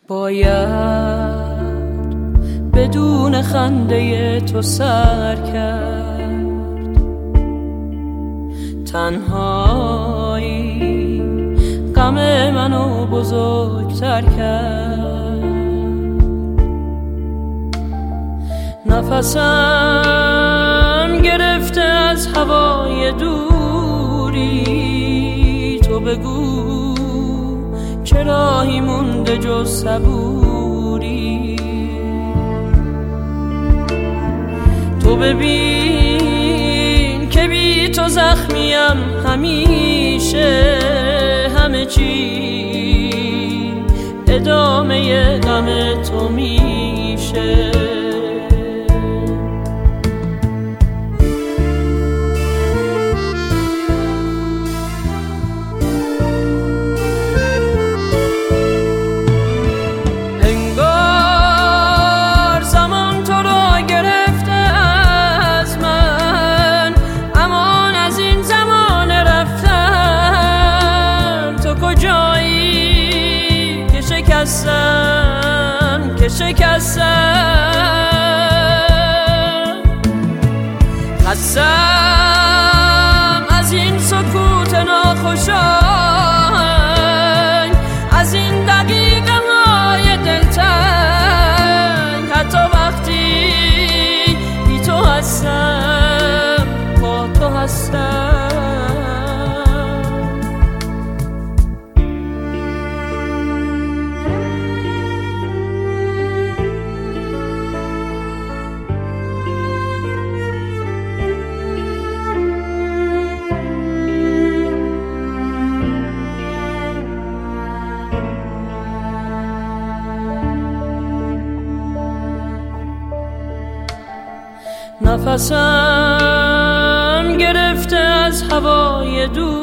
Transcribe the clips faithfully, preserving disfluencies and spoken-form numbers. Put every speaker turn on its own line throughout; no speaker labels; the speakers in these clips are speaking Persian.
باید بدون خنده تو سر کرد، تنهایی غم منو بزرگتر کرد. نفسم گرفته از هوای دوری، تو بگو چه راهی مونده جز صبوری. تو ببین که بی تو زخمیم همیشه، همه چی ادامه غم تو میشه. شکستم که شکستم، خستم از این سکوت ناخوشایند، از این دقیقه های دلتنگ. حتی وقتی بی تو هستم با تو هستم. نفسم گرفته از هوای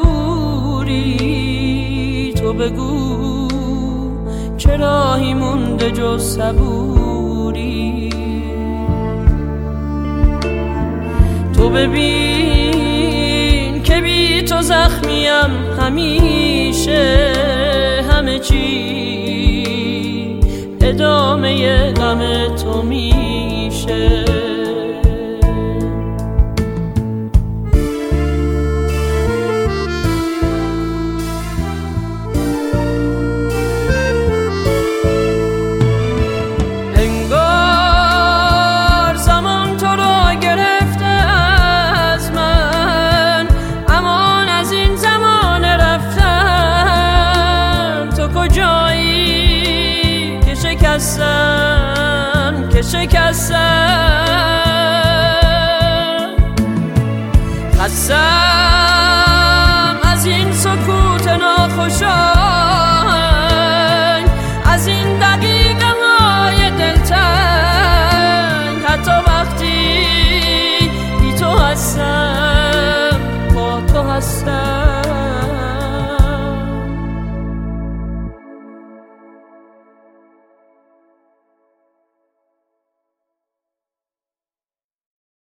دوری، تو بگو چه راهی مونده جز صبوری. تو ببین که بی تو زخمیم همیشه، همه چی ادامه غم تو میشه. شکستم که شکستم، خستم